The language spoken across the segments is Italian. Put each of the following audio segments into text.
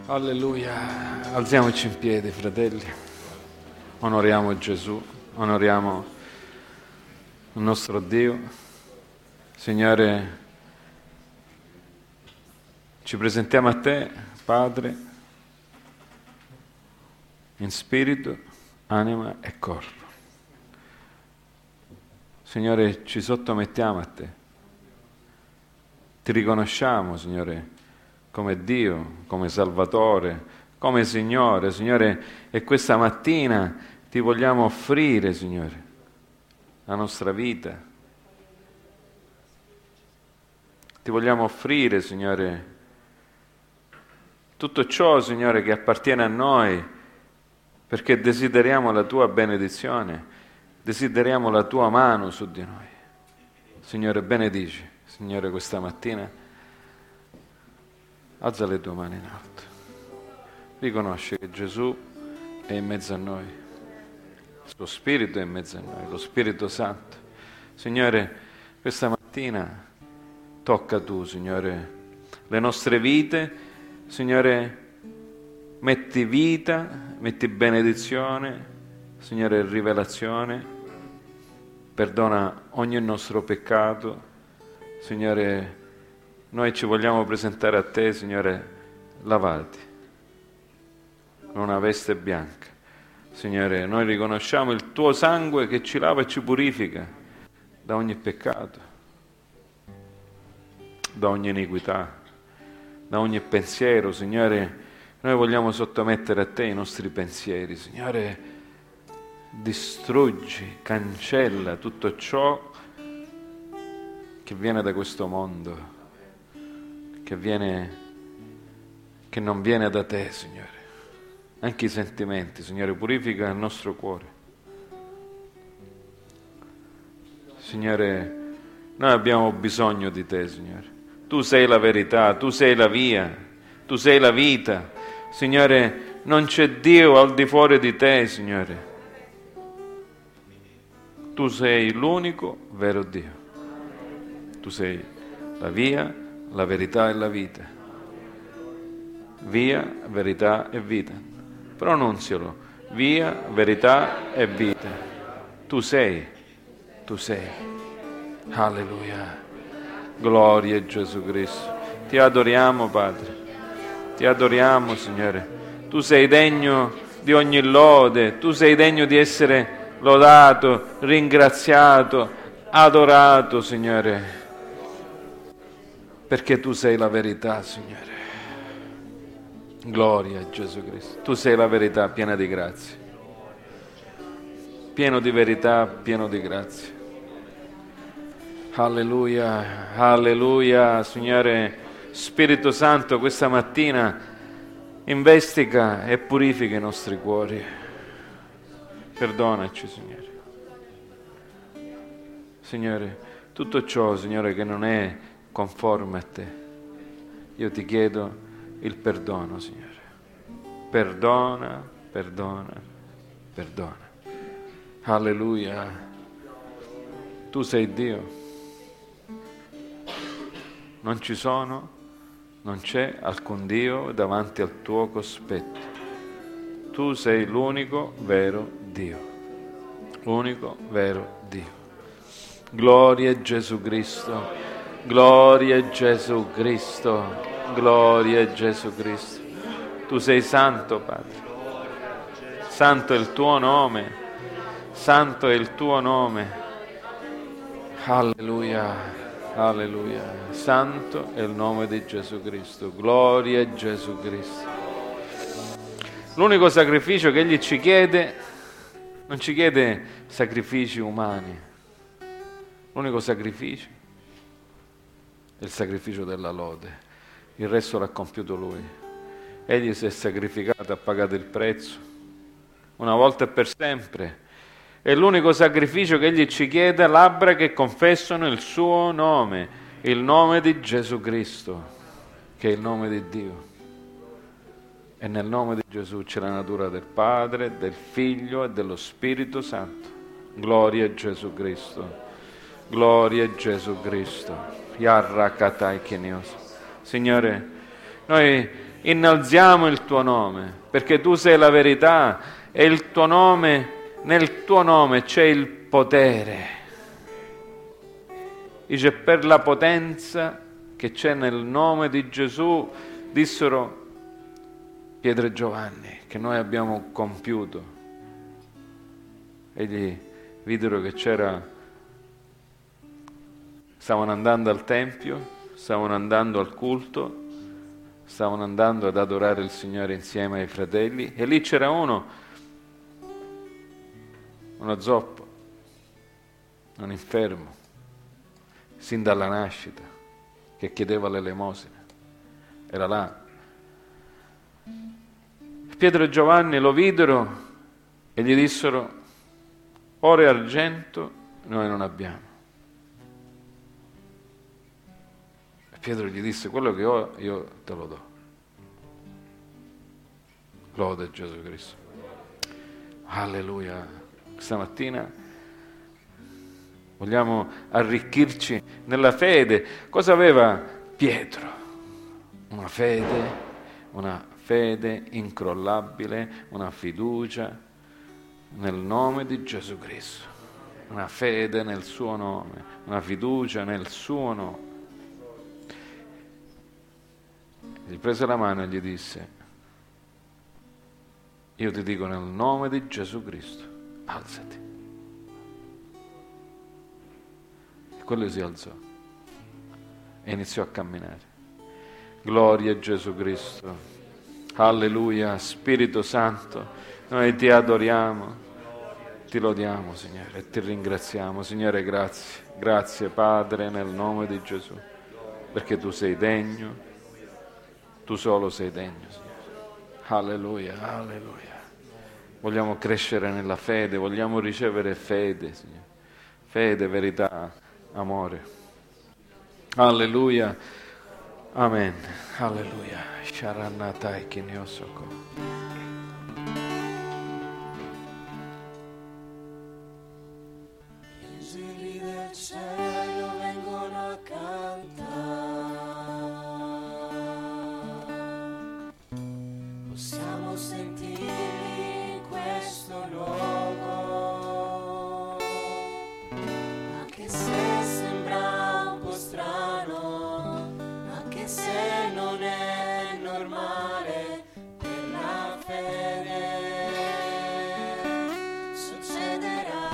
Alleluia. Alziamoci in piedi, fratelli. Onoriamo Gesù, onoriamo il nostro Dio. Signore, ci presentiamo a Te, Padre, in spirito, anima e corpo. Signore, ci sottomettiamo a Te. Ti riconosciamo, Signore, come Dio, come Salvatore, come Signore. Signore, e questa mattina ti vogliamo offrire, Signore, la nostra vita. Ti vogliamo offrire, Signore, tutto ciò, Signore, che appartiene a noi, perché desideriamo la Tua benedizione, desideriamo la Tua mano su di noi. Signore, benedici, Signore, questa mattina. Alza le tue mani in alto. Riconosci che Gesù è in mezzo a noi. Il suo Spirito è in mezzo a noi, lo Spirito Santo. Signore, questa mattina tocca Tu, Signore, le nostre vite. Signore, metti vita, metti benedizione, Signore, rivelazione. Perdona ogni nostro peccato. Signore, noi ci vogliamo presentare a Te, Signore, lavati, con una veste bianca. Signore, noi riconosciamo il Tuo sangue che ci lava e ci purifica da ogni peccato, da ogni iniquità, da ogni pensiero. Signore, noi vogliamo sottomettere a Te i nostri pensieri. Signore, distruggi, cancella tutto ciò che viene da questo mondo, che non viene da Te, Signore. Anche i sentimenti, Signore, purifica il nostro cuore. Signore, noi abbiamo bisogno di Te, Signore. Tu sei la verità, Tu sei la via, Tu sei la vita. Signore, non c'è Dio al di fuori di Te, Signore. Tu sei l'unico vero Dio. Tu sei la via, la verità e la vita. Via, verità e vita. Pronunzialo. Via, verità e vita. Tu sei. Alleluia. Gloria a Gesù Cristo. Ti adoriamo, Padre. Ti adoriamo, Signore. Tu sei degno di ogni lode. Tu sei degno di essere lodato, ringraziato, adorato, Signore. Perché Tu sei la verità, Signore. Gloria a Gesù Cristo. Tu sei la verità piena di grazia. Pieno di verità, pieno di grazia. Alleluia, alleluia. Signore, Spirito Santo, questa mattina investiga e purifica i nostri cuori. Perdonaci, Signore. Signore, tutto ciò, Signore, che non è conforme a Te, io Ti chiedo il perdono, Signore. Perdona. Alleluia. Tu sei Dio. Non c'è alcun Dio davanti al Tuo cospetto. Tu sei l'unico vero Dio. L'unico vero Dio. Gloria a Gesù Cristo. Gloria a Gesù Cristo, gloria a Gesù Cristo. Tu sei santo, Padre. Santo è il Tuo nome, santo è il Tuo nome. Alleluia, alleluia. Santo è il nome di Gesù Cristo. Gloria a Gesù Cristo. L'unico sacrificio che Egli ci chiede, non ci chiede sacrifici umani. L'unico sacrificio è il sacrificio della lode. Il resto l'ha compiuto Lui. Egli si è sacrificato, ha pagato il prezzo, una volta e per sempre. È l'unico sacrificio che Egli ci chiede, labbra che confessano il Suo nome, il nome di Gesù Cristo, che è il nome di Dio. E nel nome di Gesù c'è la natura del Padre, del Figlio e dello Spirito Santo. Gloria a Gesù Cristo. Gloria a Gesù Cristo. Signore, noi innalziamo il tuo nome, perché tu sei la verità e il tuo nome, nel tuo nome c'è il potere. Dice, per la potenza che c'è nel nome di Gesù, dissero Pietro e Giovanni, che noi abbiamo compiuto. Egli videro che stavano andando al Tempio, stavano andando al culto, stavano andando ad adorare il Signore insieme ai fratelli, e lì c'era uno zoppo, un infermo, sin dalla nascita, che chiedeva l'elemosina. Era là. Pietro e Giovanni lo videro e gli dissero: oro e argento noi non abbiamo. E Pietro gli disse: quello che ho io te lo do. Lode Gesù Cristo. Alleluia. Stamattina vogliamo arricchirci nella fede. Cosa aveva Pietro? Una fede incrollabile, una fiducia nel nome di Gesù Cristo, una fede nel suo nome, una fiducia nel suo nome. Gli prese la mano e gli disse: io ti dico nel nome di Gesù Cristo, alzati. E quello si alzò e iniziò a camminare. Gloria a Gesù Cristo. Alleluia. Spirito Santo, noi ti adoriamo, ti lodiamo, Signore, e ti ringraziamo. Signore, grazie. Grazie, Padre, nel nome di Gesù, perché tu sei degno, tu solo sei degno, Signore. Alleluia, alleluia. Vogliamo crescere nella fede, vogliamo ricevere fede, Signore. Fede, verità, amore. Alleluia. Amen. Alleluia. Sharanatai Kinyosoko. Gli angeli del cielo vengono a cantare. Possiamo sentirli in questo luogo, anche se sembra un po' strano, anche se non è normale, per la fede succederà.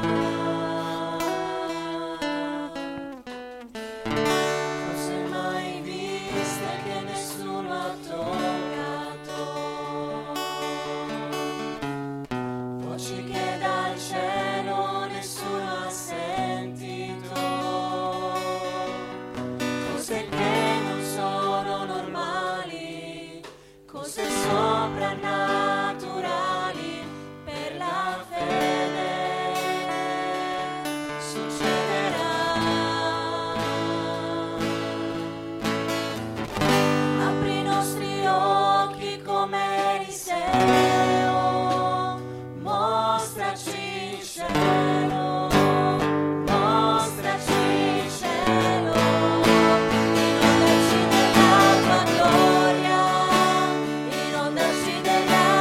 Cose mai viste che nessuno ha toccato, voci che dal cielo nessuno ha sentito, cose che non sono normali, cose soprannaturali, per la fede succederà. Apri i nostri occhi come Eliseo, mostraci il cielo, mostraci il cielo, inondaci della tua gloria, inondaci della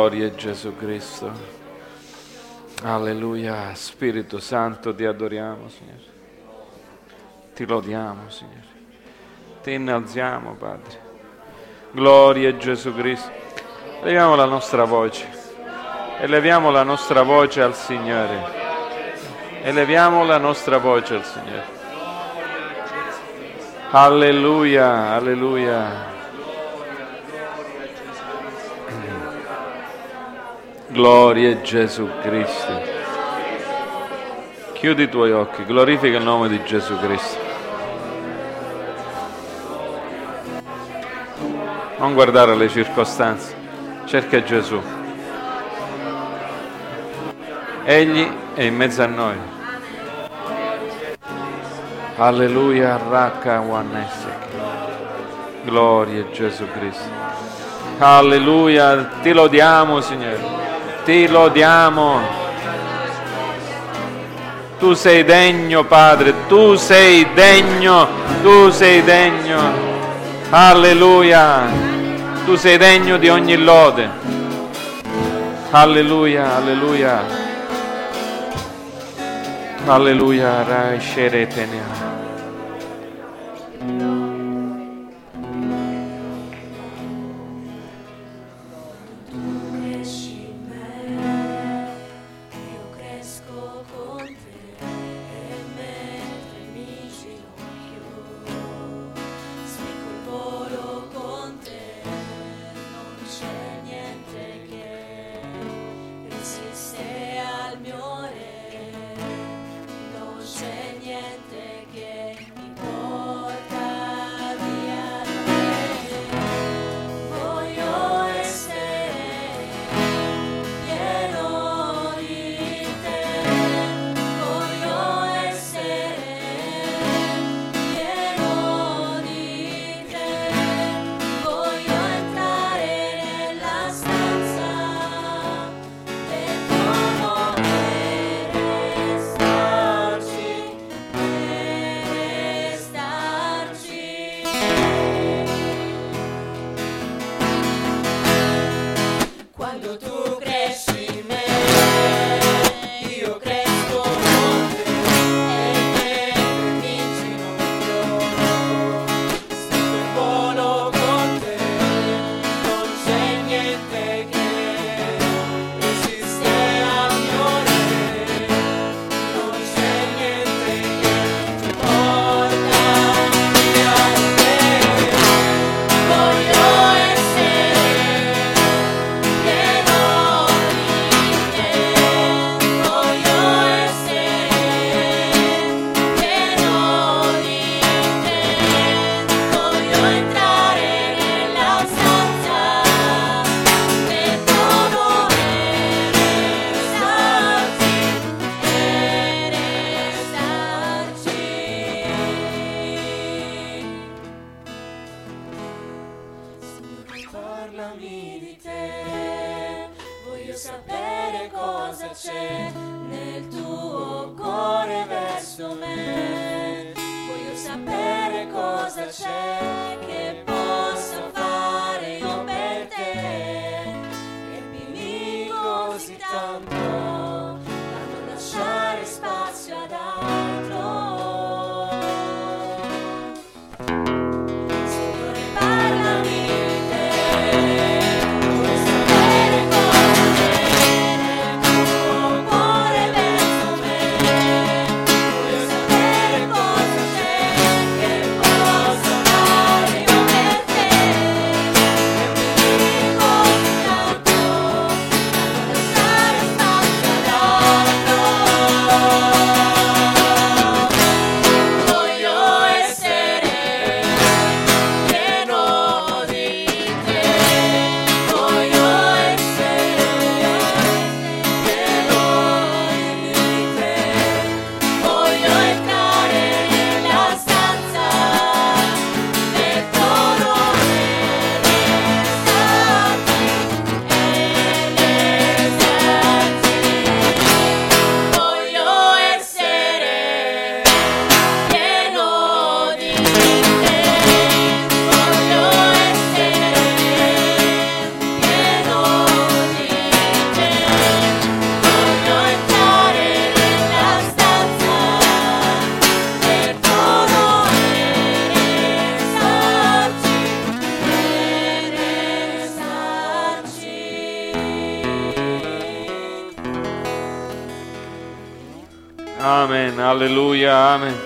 Gloria a Gesù Cristo. Alleluia. Spirito Santo, ti adoriamo, Signore. Ti lodiamo, Signore. Ti innalziamo, Padre. Gloria a Gesù Cristo. Leviamo la nostra voce. Eleviamo la nostra voce al Signore. Eleviamo la nostra voce al Signore. Alleluia, alleluia. Gloria a Gesù Cristo. Chiudi i tuoi occhi, glorifica il nome di Gesù Cristo. Non guardare le circostanze, cerca Gesù. Egli è in mezzo a noi. Alleluia, Raka Wanesek. Gloria a Gesù Cristo. Alleluia, ti lodiamo, Signore. Ti lodiamo. Tu sei degno, Padre, tu sei degno, tu sei degno. Alleluia, tu sei degno di ogni lode. Alleluia, alleluia. Alleluia, Rai Sheretenia. Parlami di te, voglio sapere cosa c'è nel tuo cuore verso me, voglio sapere cosa c'è che posso fare io per te, riempimi così tanto da non lasciare spazio ad altro. Signore, parlami. Voglio sapere cosa c'è che posso fare Amen, alleluia, amen.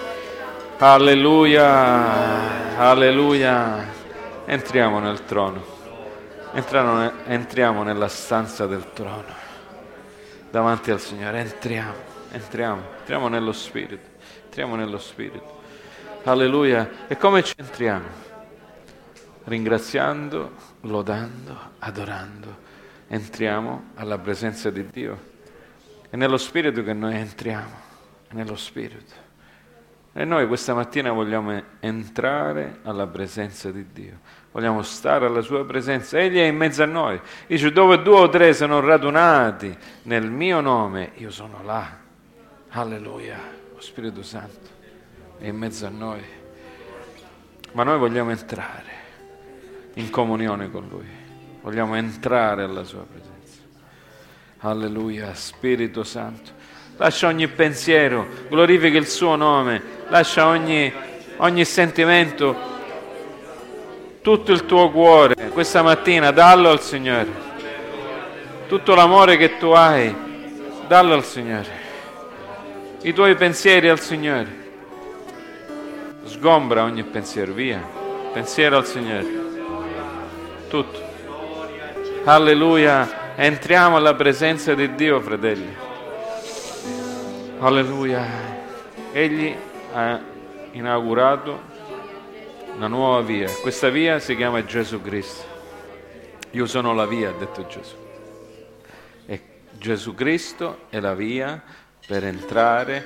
Alleluia, alleluia. Entriamo nel trono. Entriamo nella stanza del trono. Davanti al Signore, entriamo nello Spirito. Entriamo nello Spirito. Alleluia. E come ci entriamo? Ringraziando, lodando, adorando. Entriamo alla presenza di Dio. È nello Spirito che noi entriamo, è nello Spirito. E noi questa mattina vogliamo entrare alla presenza di Dio. Vogliamo stare alla sua presenza. Egli è in mezzo a noi. Dice, dove 2 o 3 sono radunati nel mio nome, io sono là. Alleluia. Lo Spirito Santo è in mezzo a noi. Ma noi vogliamo entrare in comunione con Lui. Vogliamo entrare alla sua presenza. Alleluia, Spirito Santo. Lascia ogni pensiero, glorifica il suo nome. Lascia ogni sentimento, tutto il tuo cuore. Questa mattina dallo al Signore. Tutto l'amore che tu hai, dallo al Signore. I tuoi pensieri al Signore. Sgombra ogni pensiero, via. Pensiero al Signore. Tutto. Alleluia. Entriamo alla presenza di Dio, fratelli. Alleluia. Egli ha inaugurato una nuova via. Questa via si chiama Gesù Cristo. Io sono la via, ha detto Gesù. E Gesù Cristo è la via per entrare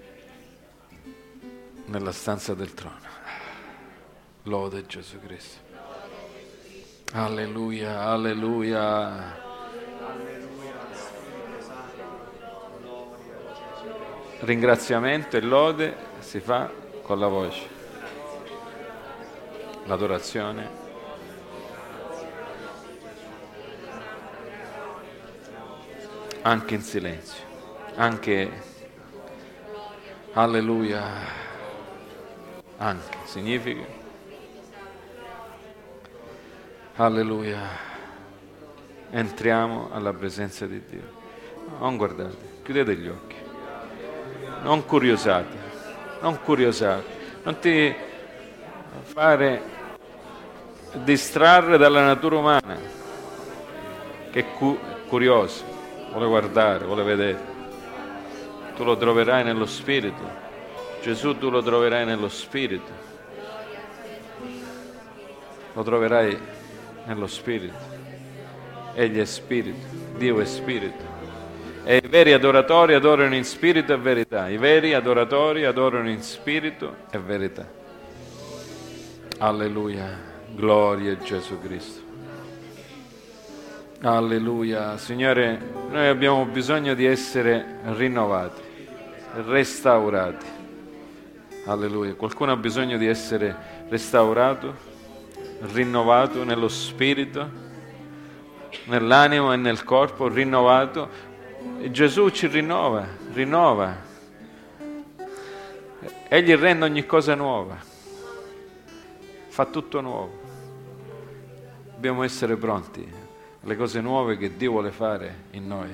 nella stanza del trono. Lode Gesù Cristo. Alleluia, alleluia. Ringraziamento e lode si fa con la voce. L'adorazione. Anche in silenzio. Anche. Alleluia. Anche significa. Alleluia. Entriamo alla presenza di Dio. Non guardate, chiudete gli occhi. Non curiosate, non ti fare distrarre dalla natura umana, che è curiosa, vuole guardare, vuole vedere. Tu lo troverai nello Spirito. Gesù tu lo troverai nello Spirito. Lo troverai nello Spirito. Egli è Spirito, Dio è Spirito. E i veri adoratori adorano in spirito e verità. I veri adoratori adorano in spirito e verità. Alleluia. Gloria a Gesù Cristo. Alleluia. Signore, noi abbiamo bisogno di essere rinnovati, restaurati. Alleluia. Qualcuno ha bisogno di essere restaurato, rinnovato nello spirito, nell'animo e nel corpo, rinnovato. E Gesù ci rinnova. Egli rende ogni cosa nuova, fa tutto nuovo. Dobbiamo essere pronti alle cose nuove che Dio vuole fare in noi.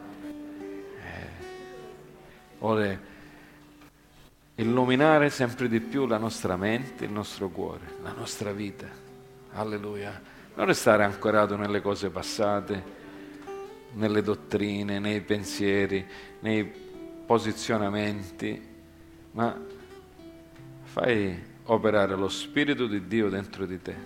Vuole illuminare sempre di più la nostra mente, il nostro cuore, la nostra vita. Alleluia. Non restare ancorato nelle cose passate, nelle dottrine, nei pensieri, nei posizionamenti, ma fai operare lo Spirito di Dio dentro di te.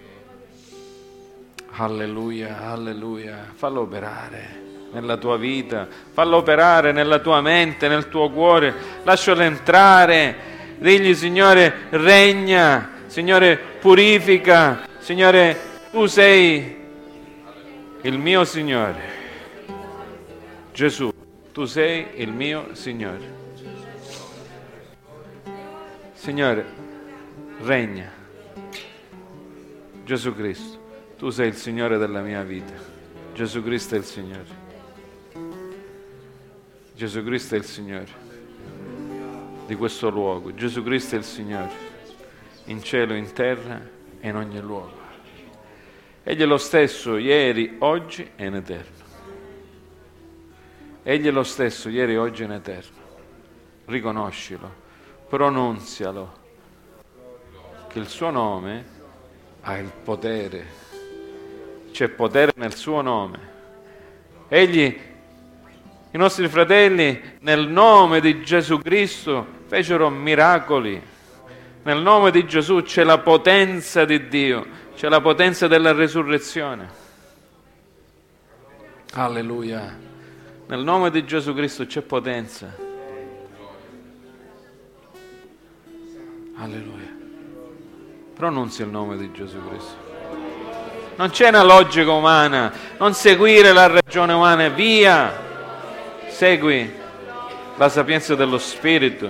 Alleluia, alleluia. Fallo operare nella tua vita, fallo operare nella tua mente, nel tuo cuore. Lascialo entrare. Digli, Signore, regna. Signore, purifica. Signore, tu sei il mio Signore. Gesù, tu sei il mio Signore. Signore, regna. Gesù Cristo, tu sei il Signore della mia vita. Gesù Cristo è il Signore. Gesù Cristo è il Signore di questo luogo. Gesù Cristo è il Signore in cielo, in terra e in ogni luogo. Egli è lo stesso ieri, oggi e in eterno. Egli è lo stesso ieri, oggi e in eterno. riconoscilo, pronunzialo, che il suo nome ha il potere, c'è potere nel suo nome. Egli, i nostri fratelli, nel nome di Gesù Cristo fecero miracoli. Nel nome di Gesù c'è la potenza di Dio, c'è la potenza della resurrezione. Alleluia. Nel nome di Gesù Cristo c'è potenza. Alleluia. Pronunzia il nome di Gesù Cristo. Non c'è una logica umana, non seguire la ragione umana, via. Segui la sapienza dello Spirito.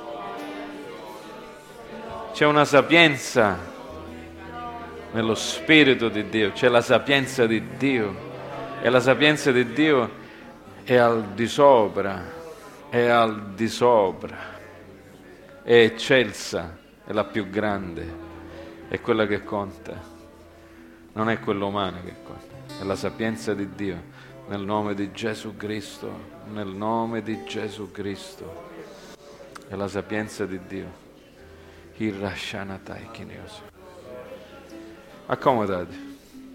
C'è una sapienza nello Spirito di Dio, c'è la sapienza di Dio, e la sapienza di Dio è al di sopra, è al di sopra, è eccelsa, è la più grande, è quella che conta, non è quella umana che conta, è la sapienza di Dio, nel nome di Gesù Cristo, nel nome di Gesù Cristo, è la sapienza di Dio. Hirashanatai Kineos. Accomodati.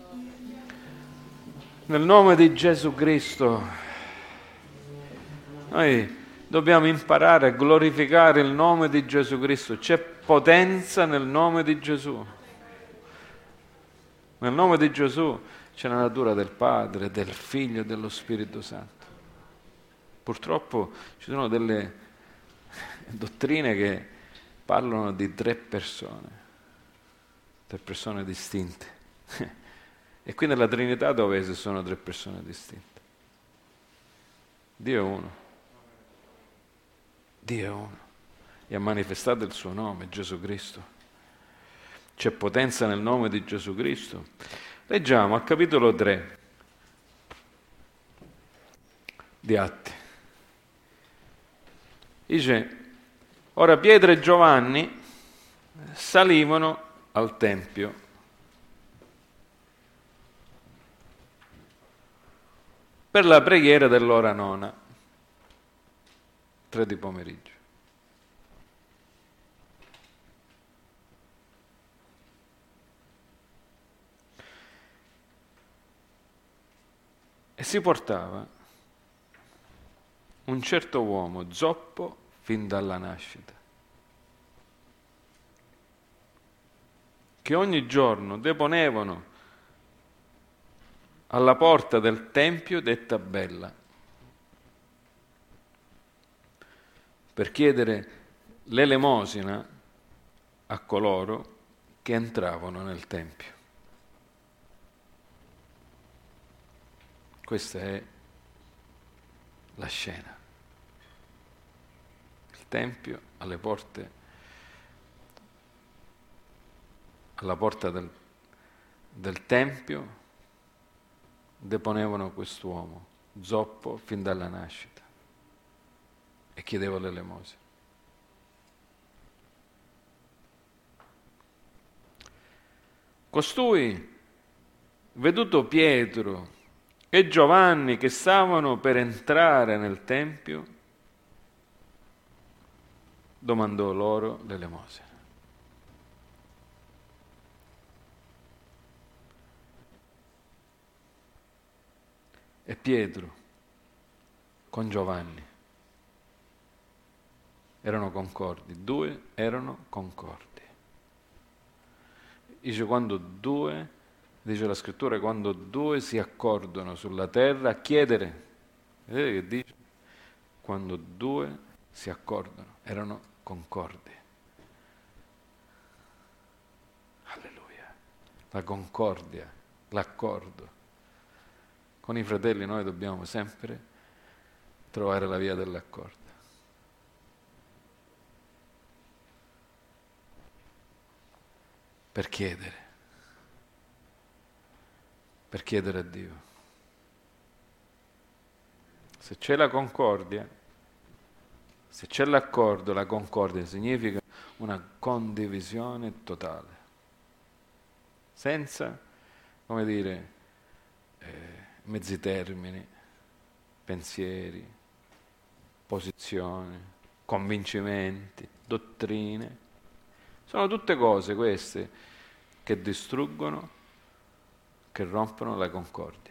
Nel nome di Gesù Cristo, noi dobbiamo imparare a glorificare il nome di Gesù Cristo. C'è potenza nel nome di Gesù. Nel nome di Gesù c'è la natura del Padre, del Figlio e dello Spirito Santo. Purtroppo ci sono delle dottrine che parlano di tre persone distinte. E qui nella Trinità dove ci sono tre persone distinte? Dio è uno. Dio è uno. E ha manifestato il suo nome, Gesù Cristo. C'è potenza nel nome di Gesù Cristo. Leggiamo al capitolo 3 di Atti. Dice: ora Pietro e Giovanni salivano al Tempio per la preghiera dell'ora nona, 3 di pomeriggio. E si portava un certo uomo zoppo fin dalla nascita, che ogni giorno deponevano alla porta del Tempio detta Bella, per chiedere l'elemosina a coloro che entravano nel Tempio. Questa è la scena. Il Tempio alle porte, alla porta del Tempio deponevano quest'uomo zoppo fin dalla nascita e chiedeva l'elemosina. Costui, veduto Pietro e Giovanni che stavano per entrare nel Tempio, domandò loro l'elemosina. E Pietro con Giovanni erano concordi, 2 erano concordi. Dice quando 2, dice la scrittura, quando 2 si accordano sulla terra a chiedere, vedete che dice? Quando 2 si accordano, erano concordi. Alleluia. La concordia, l'accordo. Con i fratelli noi dobbiamo sempre trovare la via dell'accordo. Per chiedere a Dio. Se c'è la concordia, se c'è l'accordo, la concordia significa una condivisione totale, senza, come dire, mezzi termini, pensieri, posizioni, convincimenti, dottrine. Sono tutte cose queste che distruggono, che rompono la concordia.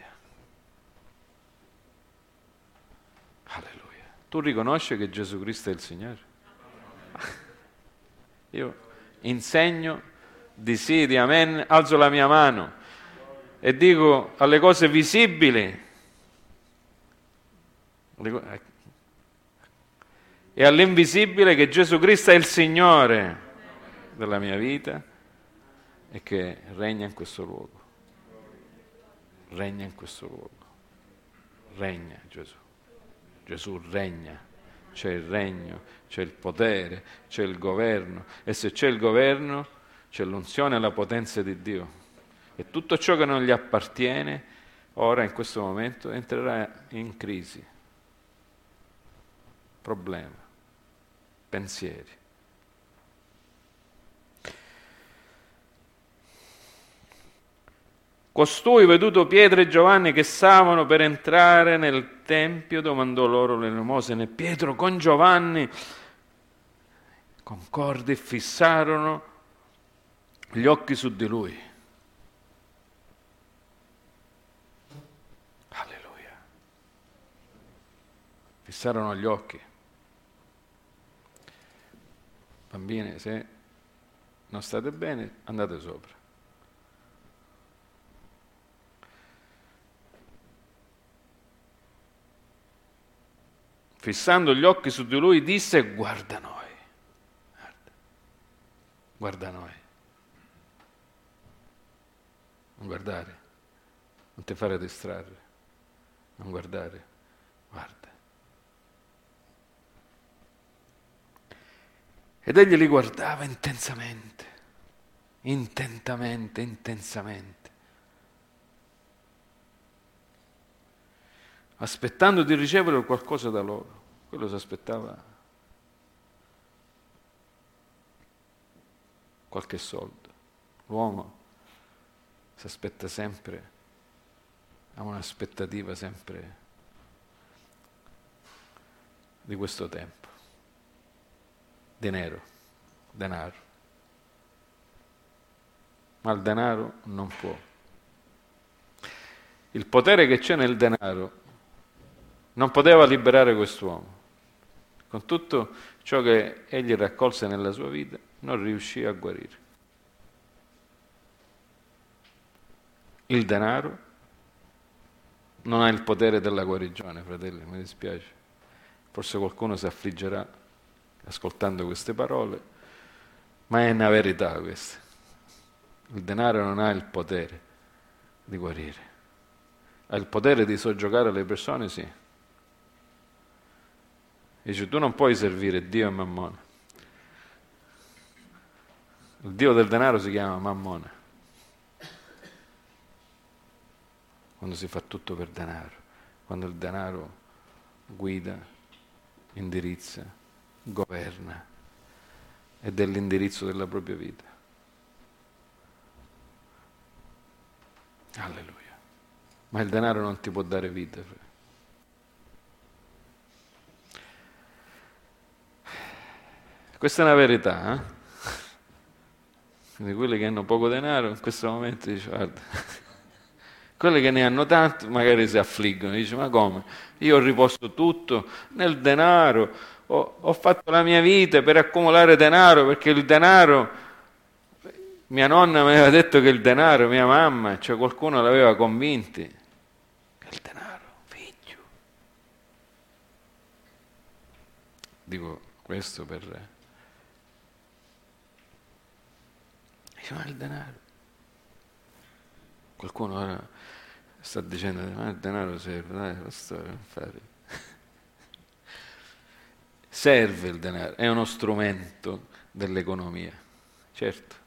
Alleluia. Tu riconosci che Gesù Cristo è il Signore? Io insegno di sì, di amen, alzo la mia mano e dico alle cose visibili e all'invisibile che Gesù Cristo è il Signore della mia vita e che regna in questo luogo. Regna in questo luogo. Regna Gesù. Gesù regna. C'è il regno, c'è il potere, c'è il governo. E se c'è il governo, c'è l'unzione e la potenza di Dio. E tutto ciò che non gli appartiene, ora in questo momento, entrerà in crisi. Problema. Pensieri. Costui, veduto Pietro e Giovanni che stavano per entrare nel Tempio, domandò loro l'elemosina. Pietro con Giovanni concordi fissarono gli occhi su di lui. Alleluia. Fissarono gli occhi. Bambine, se non state bene, andate sopra. Fissando gli occhi su di lui, disse: guarda noi, guarda noi. Non guardare, non ti fare distrarre, non guardare, guarda. Ed egli li guardava intensamente, intensamente, aspettando di ricevere qualcosa da loro. Quello si aspettava qualche soldo. L'uomo si aspetta sempre, ha un'aspettativa sempre di questo tempo. Denaro. Ma il denaro non può. Il potere che c'è nel denaro non poteva liberare quest'uomo. Con tutto ciò che egli raccolse nella sua vita, non riuscì a guarire. Il denaro non ha il potere della guarigione, fratelli, mi dispiace. Forse qualcuno si affliggerà ascoltando queste parole, ma è una verità questa. Il denaro non ha il potere di guarire. Ha il potere di soggiogare le persone, sì. Dice, tu non puoi servire Dio e Mammona. Il Dio del denaro si chiama Mammona. Quando si fa tutto per denaro, quando il denaro guida, indirizza, governa ed è l'indirizzo della propria vita. Alleluia. Ma il denaro non ti può dare vita. Questa è una verità, eh? Quindi quelli che hanno poco denaro in questo momento dice, guarda, quelli che ne hanno tanto magari si affliggono, dice, ma come? Io ho riposto tutto nel denaro, ho fatto la mia vita per accumulare denaro, perché il denaro, mia nonna mi aveva detto che il denaro, mia mamma, cioè qualcuno l'aveva convinti, che il denaro, figlio. Dico questo per... ma il denaro. Qualcuno ora sta dicendo, ma il denaro serve, dai, pastore, fare. Serve il denaro, è uno strumento dell'economia, certo.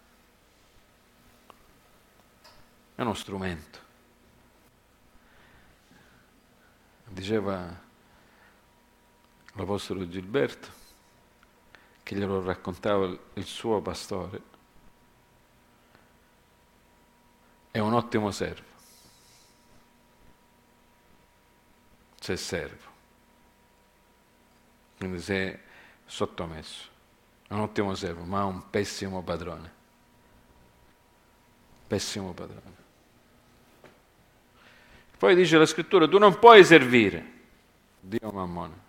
È uno strumento. Diceva l'Apostolo Gilberto, che glielo raccontava il suo pastore, è un ottimo servo, se servo. Quindi se sottomesso, è un ottimo servo, ma un pessimo padrone. Pessimo padrone. Poi dice la scrittura, tu non puoi servire Dio Mammona.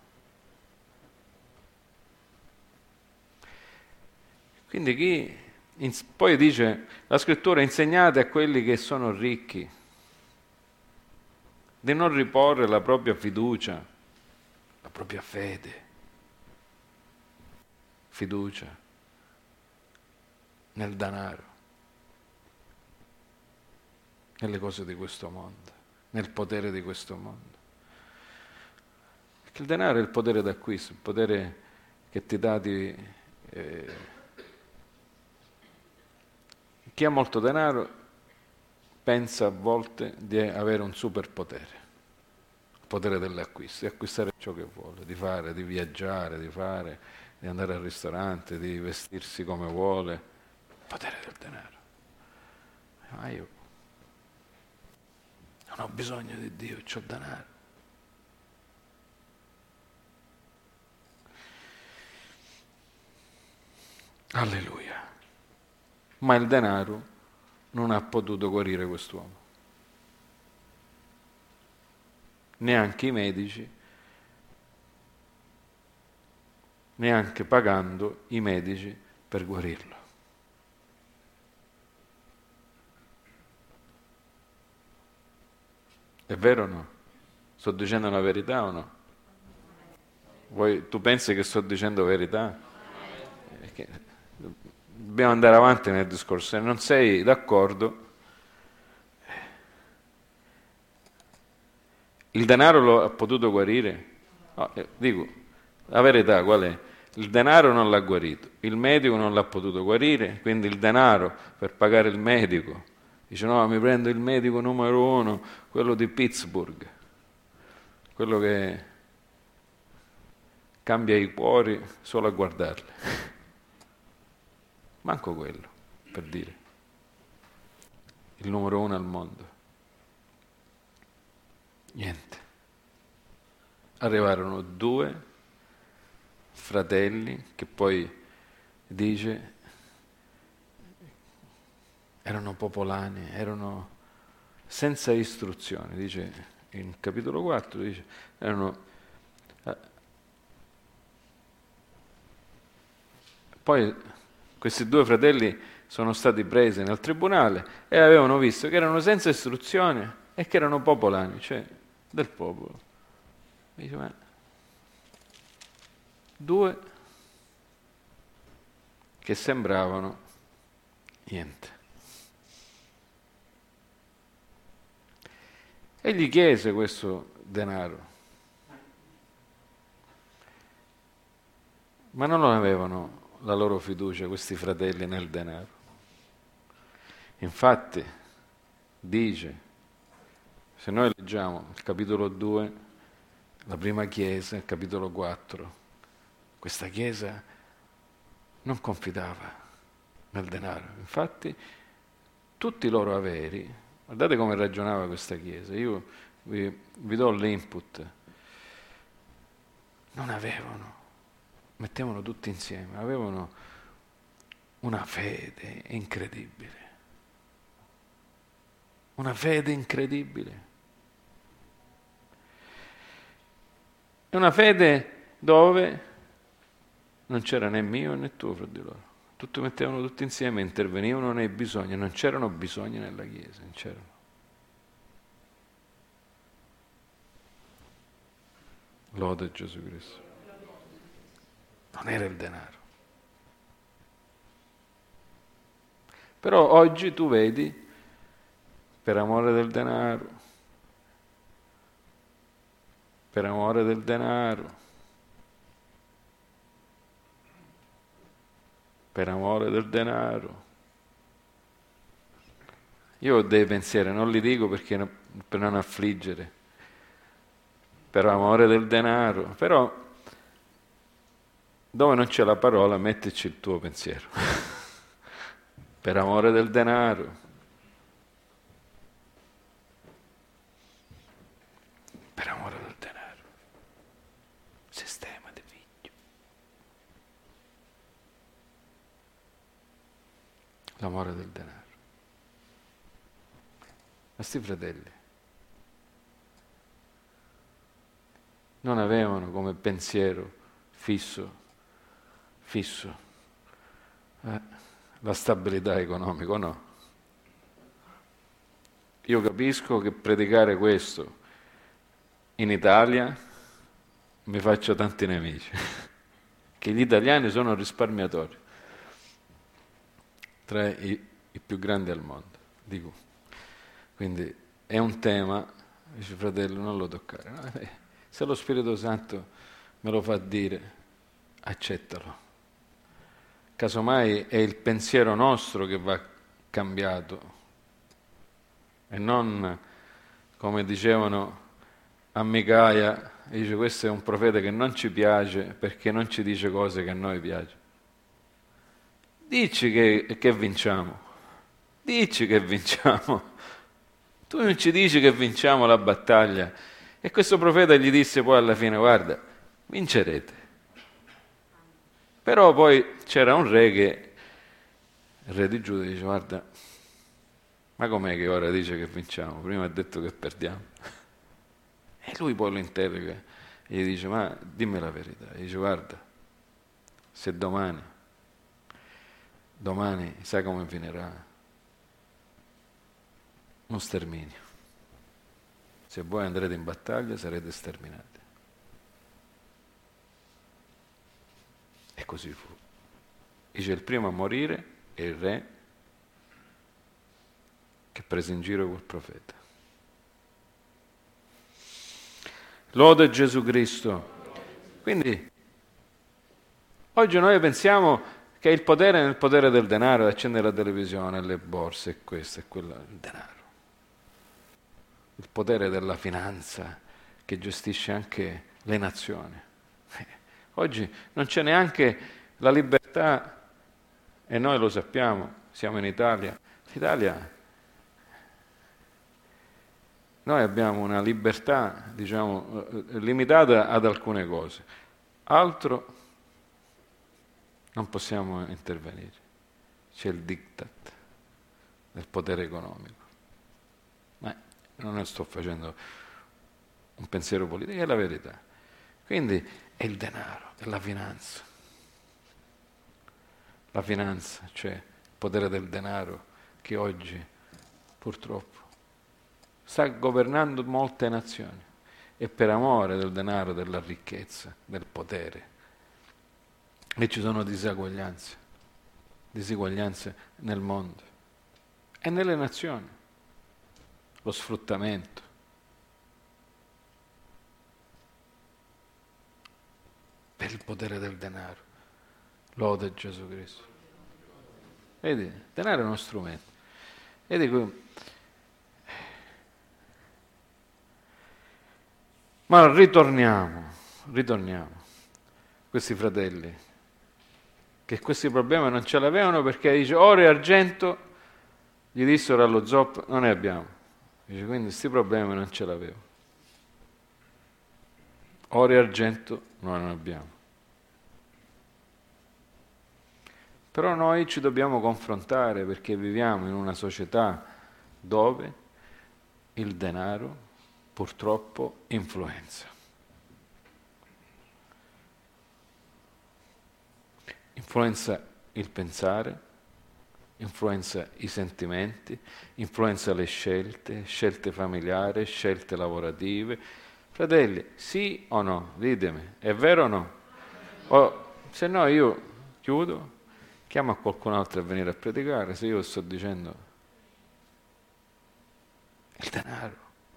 Quindi poi dice la scrittura, insegnate a quelli che sono ricchi di non riporre la propria fiducia, la propria fiducia nel denaro, nelle cose di questo mondo, nel potere di questo mondo. Perché il denaro è il potere d'acquisto, il potere che ti dà di... chi ha molto denaro pensa a volte di avere un superpotere, il potere dell'acquisto, di acquistare ciò che vuole, di fare, di viaggiare, di andare al ristorante, di vestirsi come vuole, il potere del denaro. Ma io non ho bisogno di Dio, ho denaro. Alleluia. Ma il denaro non ha potuto guarire quest'uomo. Neanche i medici, neanche pagando i medici per guarirlo. È vero o no? Sto dicendo la verità o no? Tu pensi che sto dicendo verità? Perché dobbiamo andare avanti nel discorso. Se non sei d'accordo, il denaro lo ha potuto guarire? No, dico, la verità qual è? Il denaro non l'ha guarito, il medico non l'ha potuto guarire, quindi il denaro per pagare il medico, dice no, mi prendo il medico numero 1, quello di Pittsburgh, quello che cambia i cuori solo a guardarli. Manco quello, per dire. Il numero 1 al mondo. Niente. Arrivarono 2 fratelli che poi dice erano popolani, erano senza istruzione, dice in capitolo 4, dice erano poi questi 2 fratelli sono stati presi nel tribunale e avevano visto che erano senza istruzione e che erano popolani, cioè del popolo. Dice, ma 2 che sembravano niente. E gli chiese questo denaro, ma non avevano la loro fiducia questi fratelli nel denaro. Infatti dice, se noi leggiamo il capitolo 2, la prima chiesa, il capitolo 4, questa chiesa non confidava nel denaro. Infatti tutti i loro averi, guardate come ragionava questa chiesa, io vi do l'input, non avevano, mettevano tutti insieme, avevano una fede incredibile. Una fede incredibile. Una fede dove non c'era né mio né tuo fra di loro. Tutti mettevano tutti insieme, intervenivano nei bisogni, non c'erano bisogni nella Chiesa, non c'erano. Lode Gesù Cristo. Non era il denaro. Però oggi tu vedi, per amore del denaro, per amore del denaro, per amore del denaro. Io ho dei pensieri, non li dico perché per non affliggere, per amore del denaro, però dove non c'è la parola mettici il tuo pensiero. Per amore del denaro. Per amore del denaro. Sistema di figlio. l'amore del denaro. Ma sti fratelli non avevano come pensiero fisso la stabilità economica, no? Io capisco che predicare questo in Italia mi faccia tanti nemici, che gli italiani sono risparmiatori, tra i più grandi al mondo, dico. Quindi è un tema, dice fratello, non lo toccare. No? Se lo Spirito Santo me lo fa dire, accettalo. Casomai è il pensiero nostro che va cambiato e non, come dicevano a Micaia, dice questo è un profeta che non ci piace perché non ci dice cose che a noi piacciono. Dici che vinciamo, dici che vinciamo. Tu non ci dici che vinciamo la battaglia. E questo profeta gli disse poi alla fine, guarda, vincerete. Però poi c'era un re che, il re di Giuda, dice, guarda, ma com'è che ora dice che vinciamo? Prima ha detto che perdiamo. E lui poi lo interroga e gli dice, ma dimmi la verità. E dice, guarda, se domani sai come finirà? Un sterminio. Se voi andrete in battaglia sarete sterminati. E così fu. Dice il primo a morire è il re che prese in giro quel profeta. Lode Gesù Cristo. Quindi oggi noi pensiamo che il potere nel potere del denaro, accendere la televisione, le borse, e questo e quello, il denaro. Il potere della finanza che gestisce anche le nazioni. Oggi non c'è neanche la libertà, e noi lo sappiamo, siamo in Italia. L'Italia, noi abbiamo una libertà, diciamo, limitata ad alcune cose. Altro non possiamo intervenire. C'è il diktat del potere economico. Ma non ne sto facendo un pensiero politico, è la verità. Quindi è il denaro, è la finanza. La finanza, cioè il potere del denaro che oggi purtroppo sta governando molte nazioni e per amore del denaro, della ricchezza, del potere. E ci sono diseguaglianze nel mondo e nelle nazioni, lo sfruttamento. Per il potere del denaro. Lode Gesù Cristo. Vedi, il denaro è uno strumento. E dico, ma ritorniamo. Questi fratelli, che questi problemi non ce l'avevano perché dice oro e argento, gli dissero allo zoppo, non ne abbiamo. Dice, quindi questi problemi non ce l'avevo. Oro e argento non ne abbiamo. Però noi ci dobbiamo confrontare perché viviamo in una società dove il denaro purtroppo influenza. Influenza il pensare, influenza i sentimenti, influenza le scelte familiari, scelte lavorative. Fratelli, sì o no? Ditemi, è vero o no? O, se no io chiudo, chiamo a qualcun altro a venire a predicare, se io sto dicendo il denaro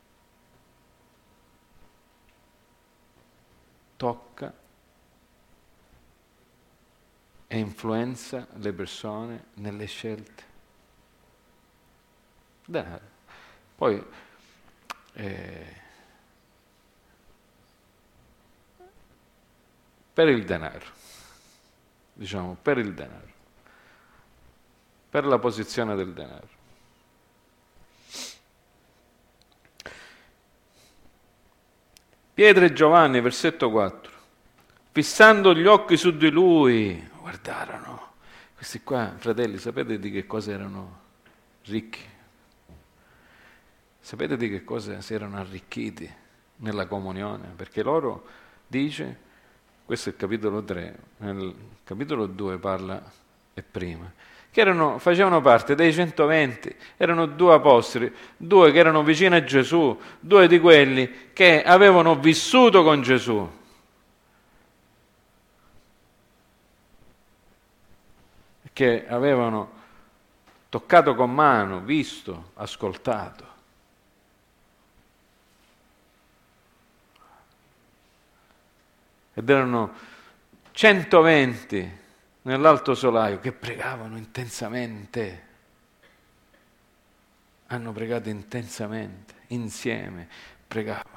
tocca e influenza le persone nelle scelte. Denaro. Poi per il denaro, diciamo per il denaro, per la posizione del denaro. Pietro e Giovanni, versetto 4, fissando gli occhi su di lui, guardarono. Questi qua, fratelli, sapete di che cosa erano ricchi? Sapete di che cosa si erano arricchiti nella comunione? Perché loro, dice, questo è il capitolo 3, nel capitolo 2 parla, e prima, che facevano parte dei 120, erano 2 apostoli, 2 che erano vicini a Gesù, 2 di quelli che avevano vissuto con Gesù. Che avevano toccato con mano, visto, ascoltato. Ed erano 120 nell'alto solaio che pregavano intensamente. Hanno pregato intensamente, insieme, pregavano.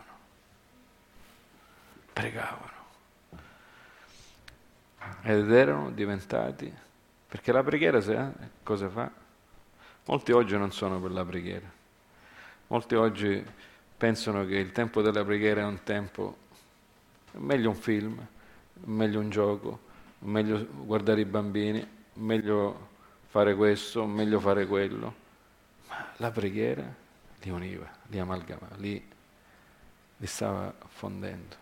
Ed erano diventati, perché la preghiera cosa fa? Molti oggi non sono per la preghiera. Molti oggi pensano che il tempo della preghiera è un tempo, è meglio un film, è meglio un gioco, è meglio guardare i bambini, è meglio fare questo, è meglio fare quello. Ma la preghiera li univa, li amalgamava, li stava fondendo.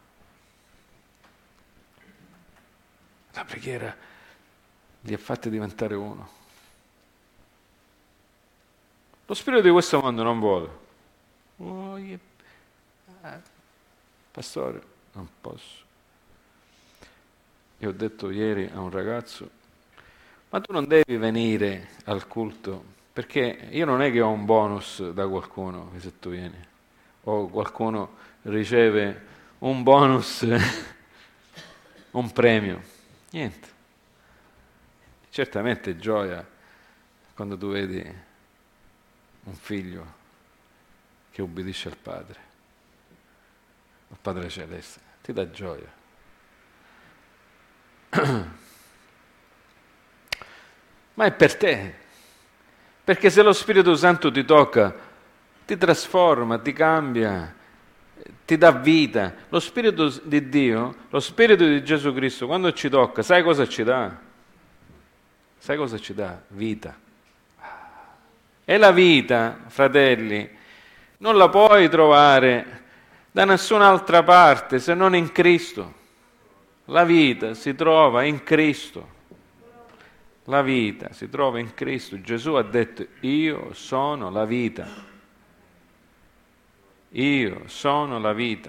La preghiera li ha fatti diventare uno. Lo spirito di questo mondo non vuole. Pastore, non posso. Io ho detto ieri a un ragazzo, ma tu non devi venire al culto, perché io non è che ho un bonus da qualcuno, che se tu vieni, o qualcuno riceve un bonus, un premio. Niente. Certamente gioia quando tu vedi un figlio che ubbidisce al Padre Celeste, ti dà gioia. Ma è per te, perché se lo Spirito Santo ti tocca, ti trasforma, ti cambia, ti dà vita. Lo Spirito di Dio, lo Spirito di Gesù Cristo, quando ci tocca, sai cosa ci dà? Sai cosa ci dà? Vita. E la vita, fratelli, non la puoi trovare da nessun'altra parte se non in Cristo. La vita si trova in Cristo. La vita si trova in Cristo. Gesù ha detto: io sono la vita. Io sono la vita.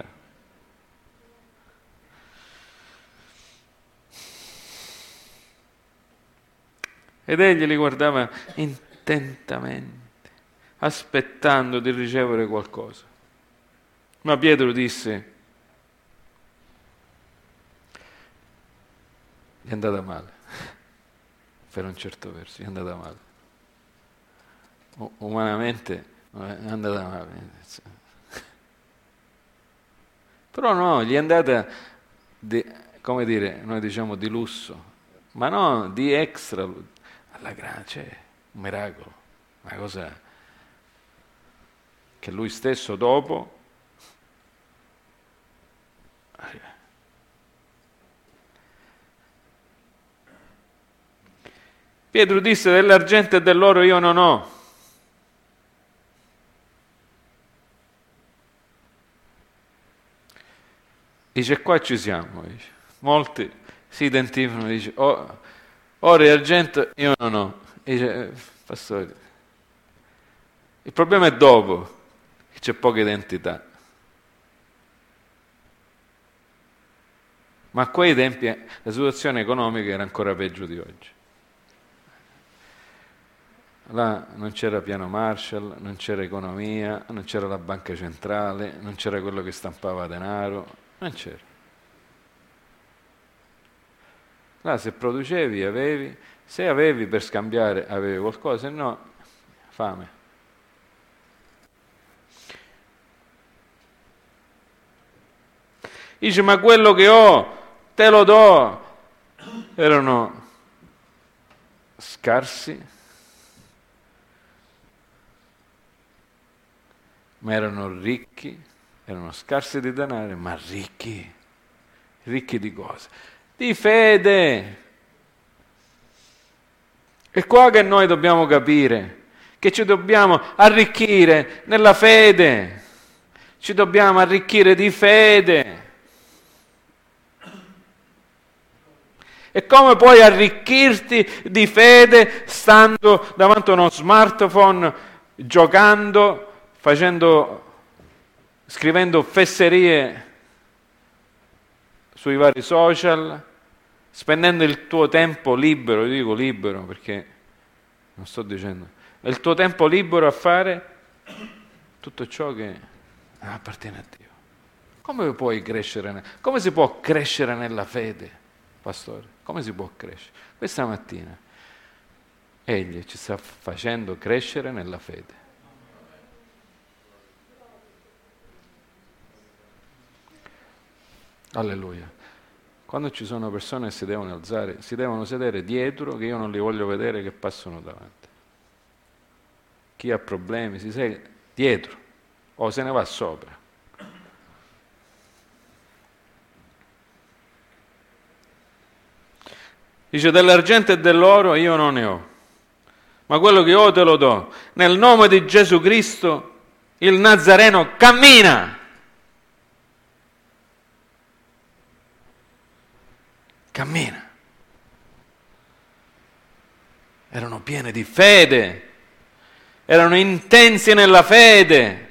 Ed egli li guardava intentamente, aspettando di ricevere qualcosa. Ma Pietro disse: gli è andata male, per un certo verso, gli è andata male. Umanamente è andata male. Però no, gli è andata, come dire, noi diciamo di lusso, ma no, di extra, alla grande, un miracolo, una cosa che lui stesso dopo Pietro disse: dell'argento e dell'oro io non ho. Dice: qua ci siamo. Dice. Molti si identificano, dice: oro e argento io non ho. Dice: pastore, il problema è dopo, che c'è poca identità. Ma a quei tempi la situazione economica era ancora peggio di oggi. Là non c'era piano Marshall, non c'era economia, non c'era la banca centrale, non c'era quello che stampava denaro, non c'era. Là se producevi avevi, se avevi per scambiare avevi qualcosa, se no fame. Dice: ma quello che ho te lo do. Erano scarsi, ma erano ricchi, erano scarsi di denaro, ma ricchi. Ricchi di cosa? Di fede. È qua che noi dobbiamo capire, che ci dobbiamo arricchire nella fede, ci dobbiamo arricchire di fede. E come puoi arricchirti di fede stando davanti a uno smartphone, giocando, scrivendo fesserie sui vari social, spendendo il tuo tempo libero, io dico libero perché non sto dicendo, il tuo tempo libero a fare tutto ciò che appartiene a Dio. Come puoi crescere? Come si può crescere nella fede, pastore? Come si può crescere? Questa mattina Egli ci sta facendo crescere nella fede. Alleluia. Quando ci sono persone che si devono alzare, si devono sedere dietro, che io non li voglio vedere che passano davanti. Chi ha problemi si siede dietro o se ne va sopra. Dice: dell'argento e dell'oro io non ne ho, ma quello che ho te lo do. Nel nome di Gesù Cristo il Nazareno cammina. Cammina. Erano pieni di fede, erano intensi nella fede,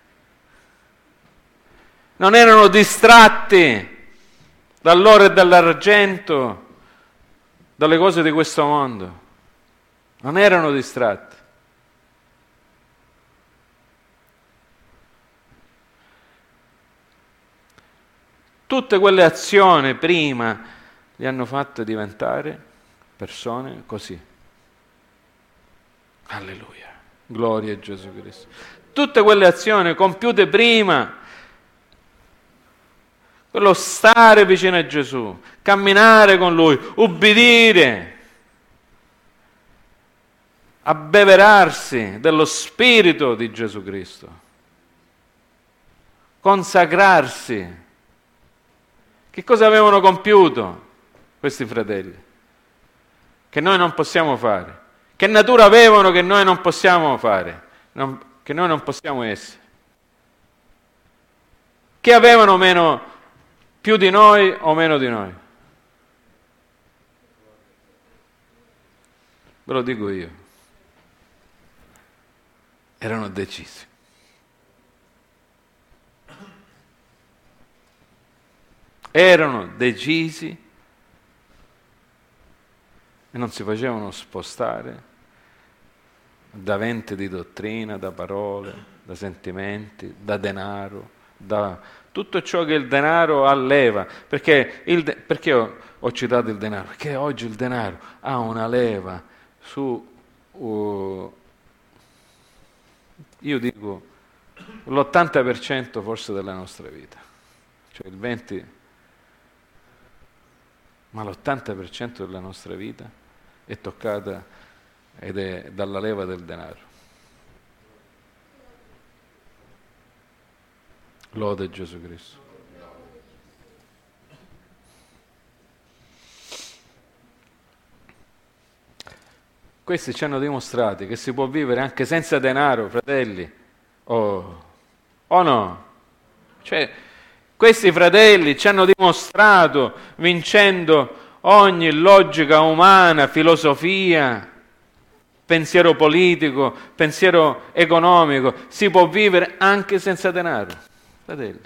non erano distratti dall'oro e dall'argento, dalle cose di questo mondo, non erano distratti. Tutte quelle azioni prima li hanno fatte diventare persone così. Alleluia, gloria a Gesù Cristo. Tutte quelle azioni compiute prima, quello stare vicino a Gesù, camminare con Lui, ubbidire, abbeverarsi dello Spirito di Gesù Cristo, consacrarsi. Che cosa avevano compiuto questi fratelli? Che noi non possiamo fare. Che natura avevano che noi non possiamo fare, che noi non possiamo essere? Che avevano più di noi o meno di noi? Ve lo dico io. Erano decisi. Erano decisi e non si facevano spostare da venti di dottrina, da parole, da sentimenti, da denaro, da tutto ciò che il denaro alleva. Perché ho citato il denaro? Perché oggi il denaro ha una leva su, io dico, l'80% forse della nostra vita. Cioè il 20%, ma l'80% della nostra vita è toccata ed è dalla leva del denaro. Lode Gesù Cristo. Questi ci hanno dimostrato che si può vivere anche senza denaro, fratelli. O no? Cioè, questi fratelli ci hanno dimostrato, vincendo ogni logica umana, filosofia, pensiero politico, pensiero economico, si può vivere anche senza denaro, fratelli.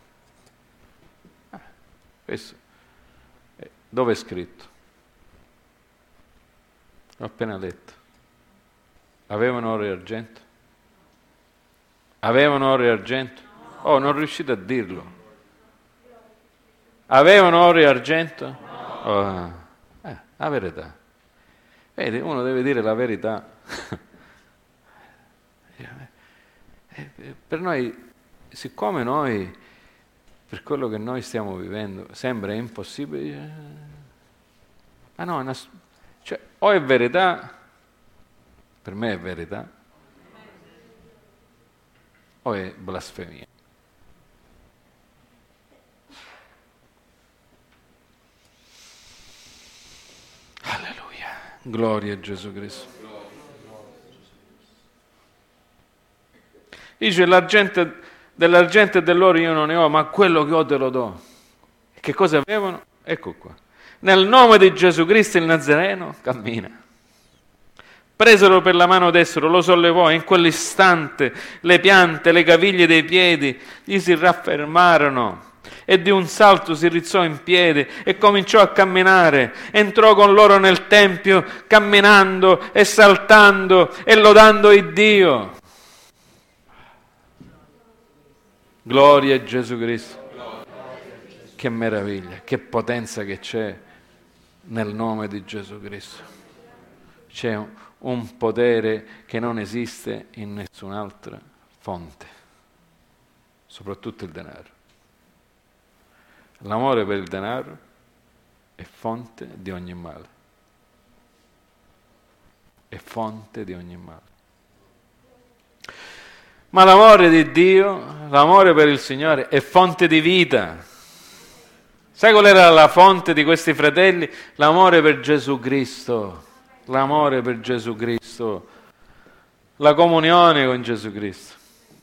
Questo dove è scritto? L'ho appena letto. Avevano oro e argento? Avevano oro e argento? Oh, non riuscite a dirlo. Avevano oro e argento? Oh, la verità. Vedi, uno deve dire la verità. Per noi, siccome noi, per quello che noi stiamo vivendo, sembra impossibile, ma no, cioè, o è verità, per me è verità, o è blasfemia. Alleluia. Gloria a Gesù Cristo. Dice dell'argento e dell'oro io non ne ho, ma quello che ho te lo do. Che cosa avevano? Ecco qua. Nel nome di Gesù Cristo il Nazareno cammina. Presero per la mano destra, lo sollevò e in quell'istante le piante, le caviglie dei piedi gli si raffermarono e di un salto si rizzò in piedi e cominciò a camminare. Entrò con loro nel tempio camminando e saltando e lodando il Dio. Gloria a Gesù Cristo. Che meraviglia, che potenza che c'è nel nome di Gesù Cristo. C'è un potere che non esiste in nessun'altra fonte, soprattutto il denaro. L'amore per il denaro è fonte di ogni male. È fonte di ogni male. Ma l'amore di Dio, l'amore per il Signore è fonte di vita. Sai qual era la fonte di questi fratelli? L'amore per Gesù Cristo. L'amore per Gesù Cristo, la comunione con Gesù Cristo,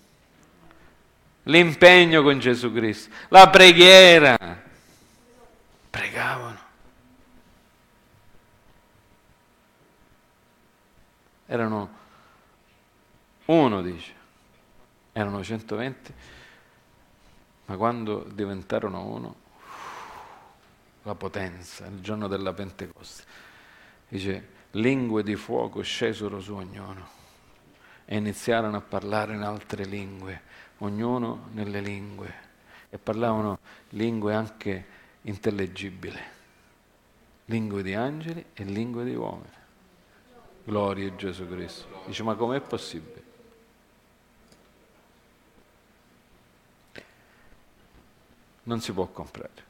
l'impegno con Gesù Cristo, la preghiera. Pregavano. Erano uno, dice, erano 120, ma quando diventarono uno, la potenza, il giorno della Pentecoste, dice, lingue di fuoco scesero su ognuno e iniziarono a parlare in altre lingue, ognuno nelle lingue, e parlavano lingue anche intellegibili, lingue di angeli e lingue di uomini. Gloria a Gesù Cristo. Dice, ma com'è possibile? Non si può comprare.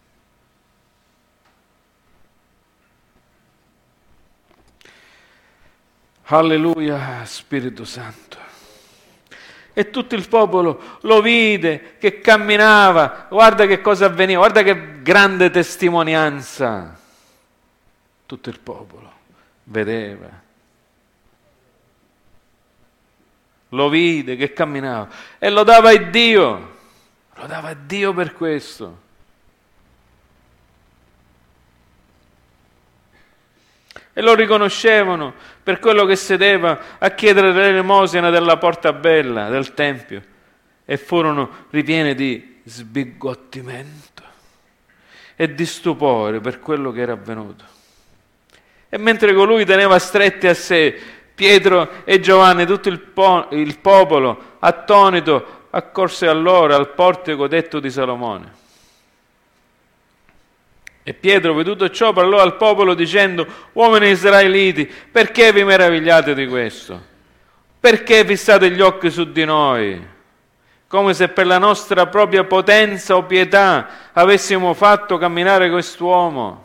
Alleluia, Spirito Santo. E tutto il popolo lo vide che camminava. Guarda che cosa avveniva, guarda che grande testimonianza. Tutto il popolo vedeva. Lo vide che camminava e lodava Dio. Lodava Dio per questo. E lo riconoscevano per quello che sedeva a chiedere l'elemosina della porta bella del Tempio, e furono ripieni di sbigottimento e di stupore per quello che era avvenuto. E mentre colui teneva stretti a sé Pietro e Giovanni, tutto il popolo, attonito, accorse a loro al portico detto di Salomone. E Pietro, veduto ciò, parlò al popolo dicendo: uomini israeliti, perché vi meravigliate di questo? Perché fissate gli occhi su di noi, come se per la nostra propria potenza o pietà avessimo fatto camminare quest'uomo?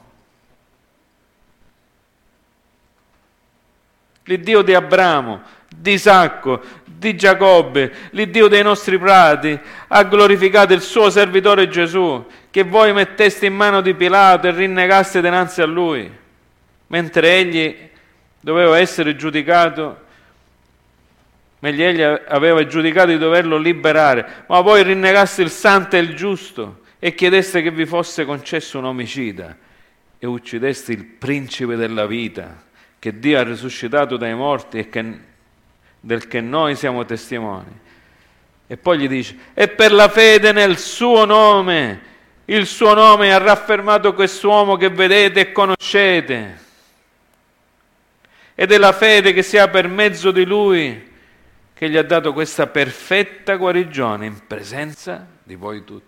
L'Iddio di Abramo, di Isacco, di Giacobbe, l'Iddio dei nostri prati, ha glorificato il suo servitore Gesù, che voi metteste in mano di Pilato e rinnegaste dinanzi a lui, mentre egli doveva essere giudicato, mentre egli aveva giudicato di doverlo liberare, ma voi rinnegaste il santo e il giusto e chiedeste che vi fosse concesso un omicida e uccideste il principe della vita, che Dio ha risuscitato dai morti e del che noi siamo testimoni. E poi gli dice: e per la fede nel suo nome, il suo nome ha raffermato quest'uomo che vedete e conoscete, ed è la fede che si ha per mezzo di lui che gli ha dato questa perfetta guarigione in presenza di voi tutti.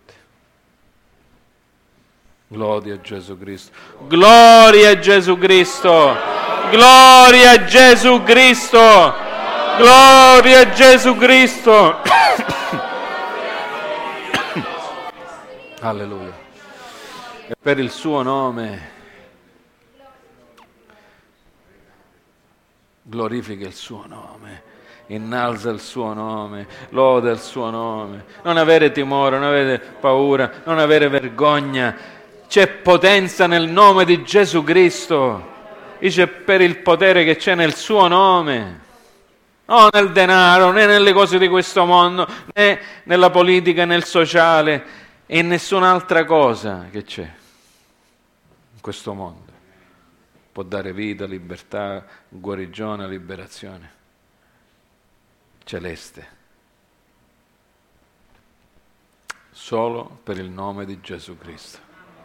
Gloria a Gesù Cristo. Gloria a Gesù Cristo. Gloria a Gesù Cristo. Gloria a Gesù Cristo. Alleluia. E per il suo nome glorifica il suo nome, innalza il suo nome, loda il suo nome. Non avere timore, non avere paura, non avere vergogna. C'è potenza nel nome di Gesù Cristo. Dice per il potere che c'è nel suo nome. Non nel denaro, né nelle cose di questo mondo, né nella politica, nel sociale e nessun'altra cosa che c'è in questo mondo. Può dare vita, libertà, guarigione, liberazione celeste. Solo per il nome di Gesù Cristo.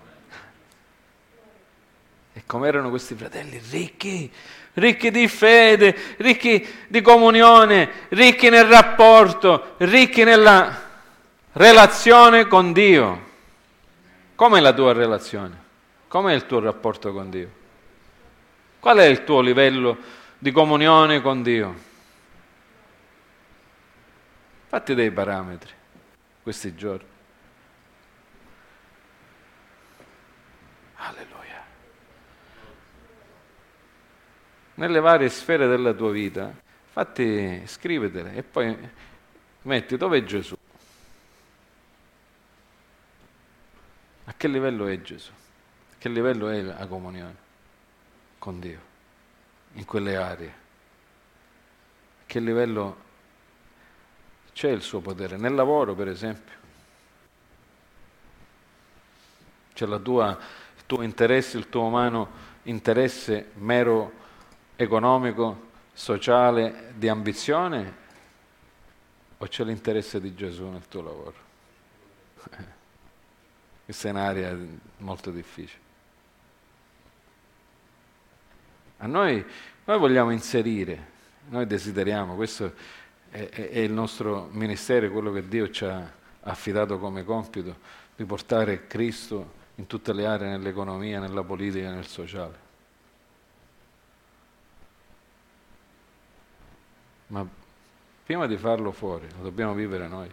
E come erano questi fratelli ricchi, ricchi di fede, ricchi di comunione, ricchi nel rapporto, ricchi nella relazione con Dio. Com'è la tua relazione? Com'è il tuo rapporto con Dio? Qual è il tuo livello di comunione con Dio? Fatti dei parametri questi giorni. Alleluia. Nelle varie sfere della tua vita, fatti, scrivetele e poi metti dov'è Gesù. A che livello è Gesù? A che livello è la comunione con Dio in quelle aree? A che livello c'è il suo potere? Nel lavoro, per esempio. C'è il tuo interesse, il tuo umano interesse mero economico, sociale, di ambizione, o c'è l'interesse di Gesù nel tuo lavoro? Questa è un'area molto difficile. Noi vogliamo inserire, noi desideriamo, questo è il nostro ministero, quello che Dio ci ha affidato come compito, di portare Cristo in tutte le aree, nell'economia, nella politica, nel sociale. Ma prima di farlo fuori, lo dobbiamo vivere noi.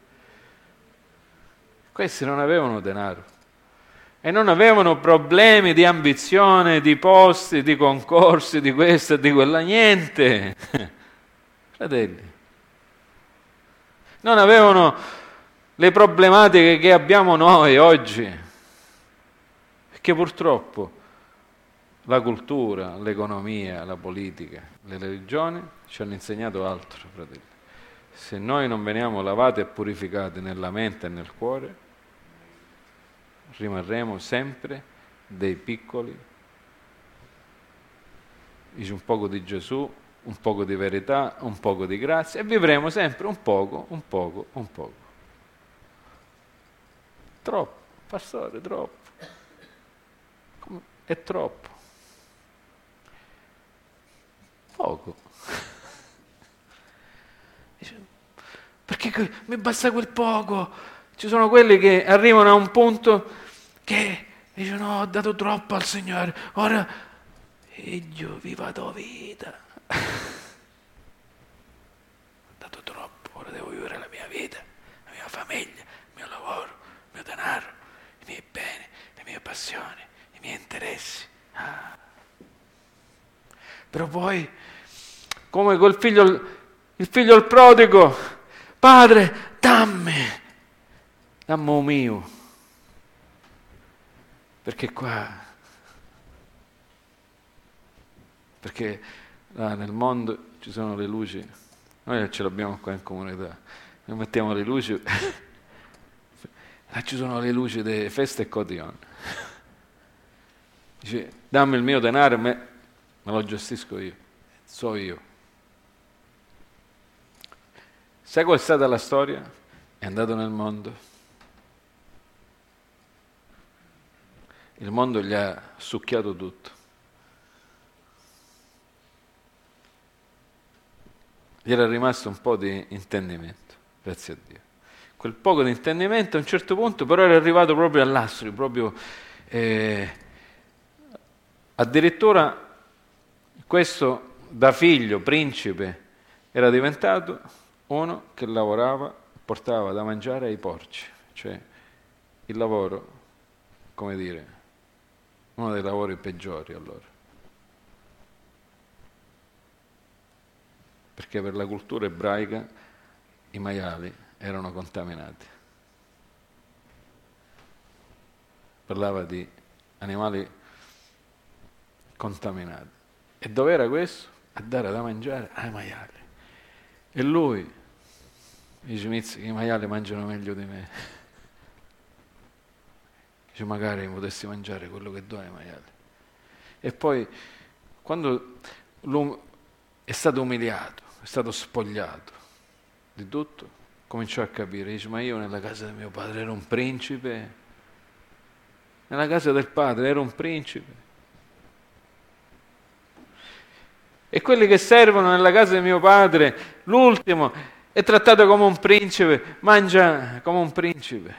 Questi non avevano denaro e non avevano problemi di ambizione, di posti, di concorsi, di questo e di quella, niente. Fratelli, non avevano le problematiche che abbiamo noi oggi, perché purtroppo la cultura, l'economia, la politica, le religioni ci hanno insegnato altro, fratelli. Se noi non veniamo lavati e purificati nella mente e nel cuore, rimarremo sempre dei piccoli. Dice un poco di Gesù, un poco di verità, un poco di grazia e vivremo sempre un poco. Troppo, pastore, troppo. È troppo. Poco. Perché mi basta quel poco. Ci sono quelli che arrivano a un punto che dicono: ho dato troppo al Signore, ora io viva tua vita. Ho dato troppo, ora devo vivere la mia vita, la mia famiglia, il mio lavoro, il mio denaro, i miei beni, le mie passioni, i miei interessi. Però poi, come quel il figlio il prodigo: Padre, dammi un mio, perché là nel mondo ci sono le luci, noi ce l'abbiamo qua in comunità, noi mettiamo le luci, là ci sono le luci delle feste e cotillon. Dice: dammi il mio denaro, me lo gestisco io, so io. Sai qual è stata la storia? È andato nel mondo. Il mondo gli ha succhiato tutto. Gli era rimasto un po' di intendimento, grazie a Dio. Quel poco di intendimento a un certo punto però era arrivato proprio all'astro, proprio addirittura questo da figlio, principe, era diventato uno che lavorava, portava da mangiare ai porci, cioè il lavoro, come dire, uno dei lavori peggiori allora. Perché per la cultura ebraica i maiali erano contaminati. Parlava di animali contaminati. E dov'era questo? A dare da mangiare ai maiali. E lui dice: Mizzi, che i maiali mangiano meglio di me. Dice: magari potessi mangiare quello che do ai maiali. E poi, quando l'uomo è stato umiliato, è stato spogliato di tutto, cominciò a capire. Dice: ma io nella casa di mio padre ero un principe, nella casa del padre ero un principe. E quelli che servono nella casa di mio padre, l'ultimo è trattato come un principe, mangia come un principe.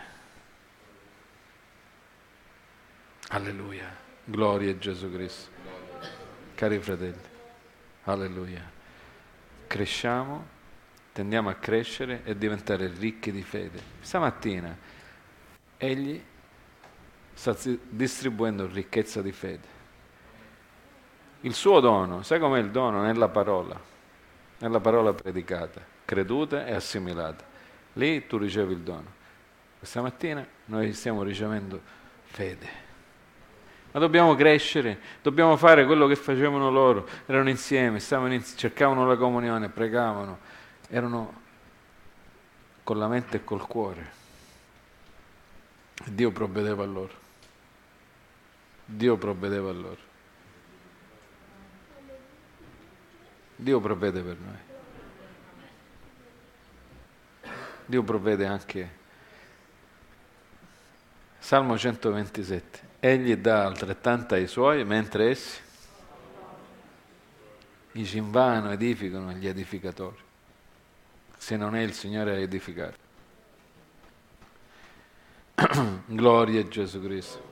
Alleluia, gloria a Gesù Cristo. Cari fratelli, alleluia. Cresciamo, tendiamo a crescere e diventare ricchi di fede. Stamattina egli sta distribuendo ricchezza di fede. Il suo dono, sai com'è il dono? Nella parola predicata, creduta e assimilata. Lì tu ricevi il dono. Questa mattina noi stiamo ricevendo fede. Ma dobbiamo crescere, dobbiamo fare quello che facevano loro. Erano insieme, cercavano la comunione, pregavano, erano con la mente e col cuore. Dio provvedeva a loro. Dio provvedeva a loro. Dio provvede per noi. Dio provvede anche. Salmo 127. Egli dà altrettanta ai suoi, mentre essi dice: invano edificano gli edificatori, se non è il Signore a edificare. Gloria a Gesù Cristo.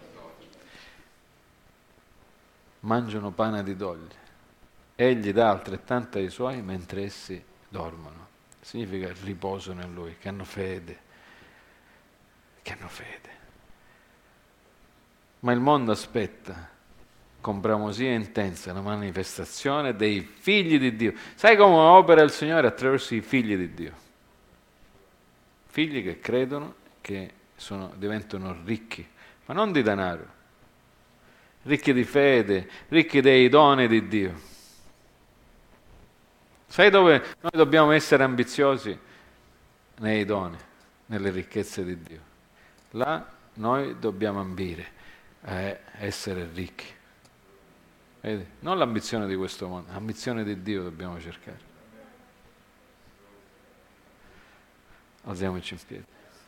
Mangiano pane di doglie. Egli dà altrettanto ai suoi mentre essi dormono. Significa riposano in Lui, che hanno fede. Che hanno fede. Ma il mondo aspetta con bramosia intensa la manifestazione dei figli di Dio. Sai come opera il Signore? Attraverso i figli di Dio. Figli che credono, che diventano ricchi, ma non di denaro. Ricchi di fede, ricchi dei doni di Dio. Sai dove noi dobbiamo essere ambiziosi? Nei doni, nelle ricchezze di Dio. Là noi dobbiamo ambire a essere ricchi. Vedi? Non l'ambizione di questo mondo, l'ambizione di Dio dobbiamo cercare. Alziamoci in piedi.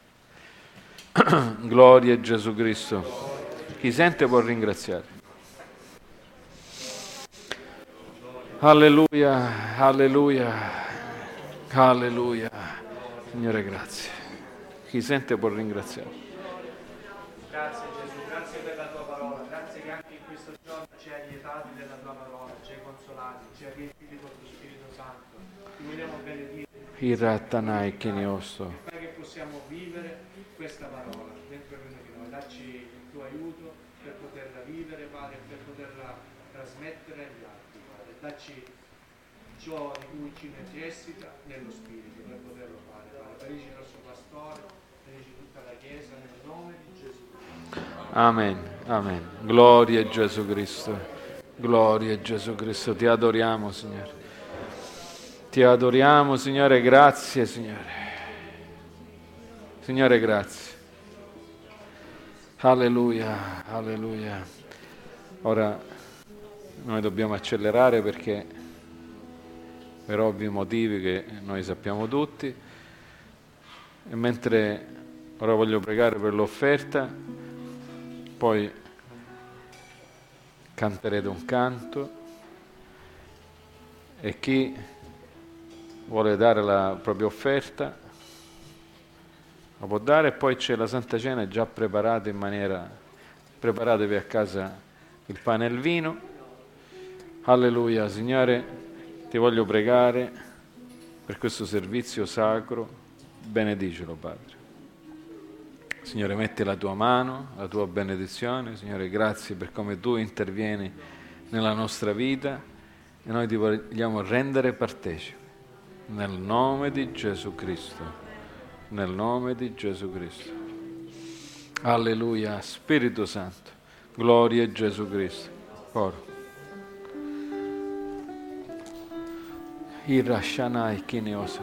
Gloria a Gesù Cristo. Chi sente può ringraziare. Alleluia, alleluia, alleluia. Signore, grazie. Chi sente può ringraziare. Grazie Gesù, grazie per la tua parola, grazie che anche in questo giorno ci hai lietati della tua parola, ci hai consolati, ci hai riempiti con tuo Spirito Santo. Ti vogliamo benedire. Iratanai Kiniosto. Fai che possiamo vivere questa parola dentro di noi. Dacci il tuo aiuto per poterla vivere, Padre, e per poterla trasmettere agli altri, Padre. Dacci ciò di cui ci necessita nello Spirito per poterlo fare, Padre. Benedici il nostro pastore, benedici tutta la Chiesa nel nome di Gesù. Amen, amen. Gloria a Gesù Cristo. Gloria a Gesù Cristo. Ti adoriamo, Signore. Ti adoriamo, Signore. Grazie, Signore. Signore, grazie. Alleluia, alleluia. Ora noi dobbiamo accelerare perché per ovvi motivi che noi sappiamo tutti. E mentre ora voglio pregare per l'offerta, poi canterete un canto e chi vuole dare la propria offerta la può dare, e poi c'è la Santa Cena già preparata in maniera, preparatevi a casa il pane e il vino. Alleluia. Signore, ti voglio pregare per questo servizio sacro, benedicelo, Padre. Signore, metti la tua mano, la tua benedizione. Signore, grazie per come tu intervieni nella nostra vita e noi ti vogliamo rendere partecipi. Nel nome di Gesù Cristo. Nel nome di Gesù Cristo. Alleluia. Spirito Santo. Gloria a Gesù Cristo. Coro. Irashanai Kiniosa.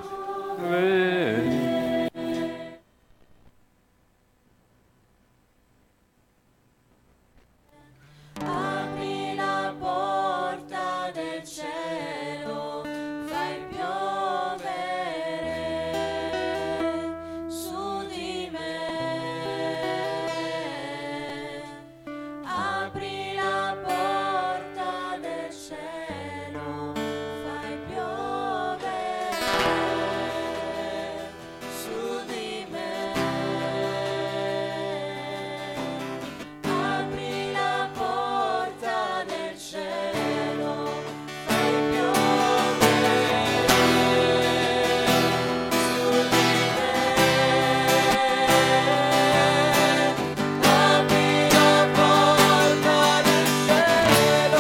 Apri la porta del cielo, fai piovere su di me. Apri la porta del cielo, fai piovere su di me. Apri la porta del cielo, fai piovere su di me. Apri la porta del cielo,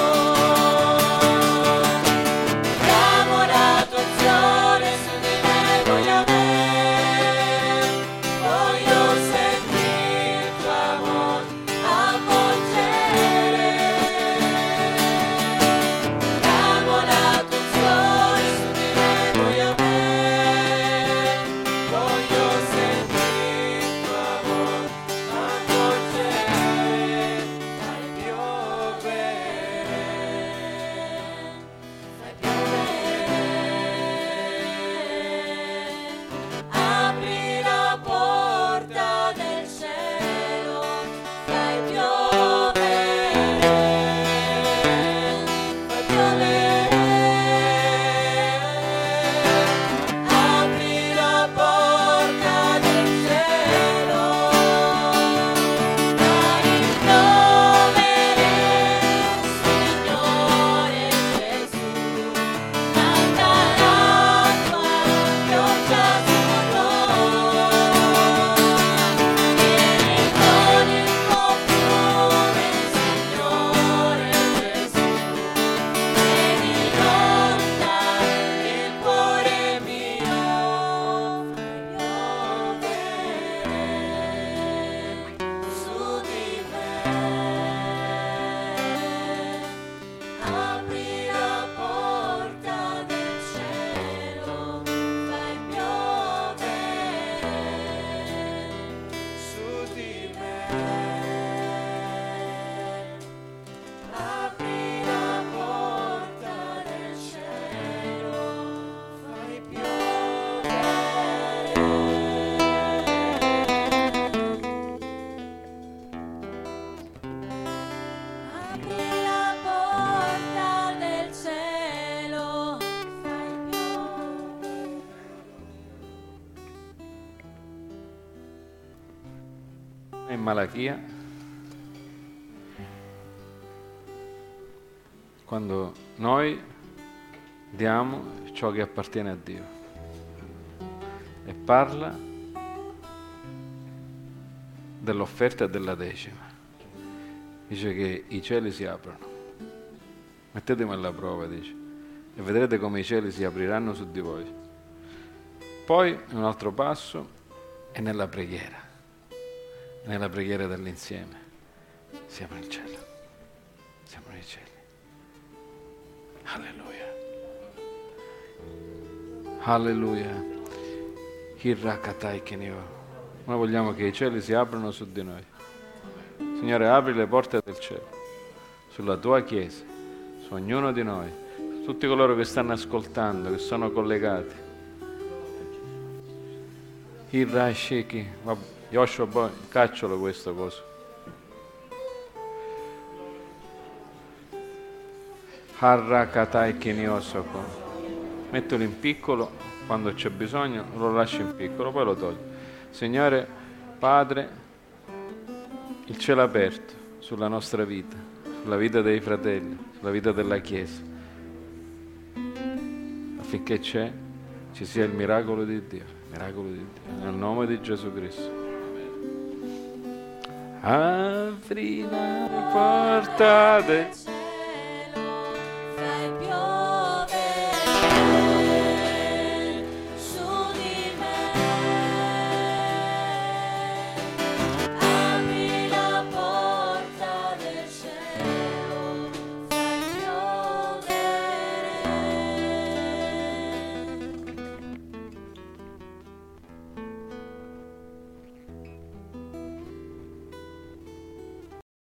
chiamo la tua azione su di me, voglio sentire il tuo amore avvolgere. Chiamo la tua azione su di me, voglio sentire il tuo amore avvolgere. Fai piovere, fai piovere. Apri la porta del cielo, fai piovere, fai piovere. Apri la porta del cielo, fai piovere, Signore Gesù. Canta la tua pioggia su noi. Vieni con il tuo fiume, Signore Gesù. Vieni inonda il cuore mio, fai piovere su di me. Apri la porta del cielo, fai piovere su di me. Apri la porta del cielo, fai Apri la porta del cielo, fai piovere. In Malachia, quando noi diamo ciò che appartiene a Dio, e parla dell'offerta e della decima. Dice che i cieli si aprono. Mettetemi alla prova, dice, e vedrete come i cieli si apriranno su di voi. Poi un altro passo è nella preghiera. Nella preghiera dell'insieme si apre il cielo, si aprono i cieli. Alleluia, alleluia. Hirakatai Kenio. Noi vogliamo che i cieli si aprono su di noi. Signore, apri le porte del cielo sulla tua chiesa, su ognuno di noi, su tutti coloro che stanno ascoltando, che sono collegati. Hirashiki, Joshua, poi caccialo questo coso. Harrakatai Kiniosoko. Mettilo in piccolo, quando c'è bisogno lo lasci in piccolo, poi lo togli. Signore Padre, il cielo aperto sulla nostra vita, sulla vita dei fratelli, sulla vita della Chiesa, affinché ci sia il miracolo di Dio, nel nome di Gesù Cristo. Apri la porta del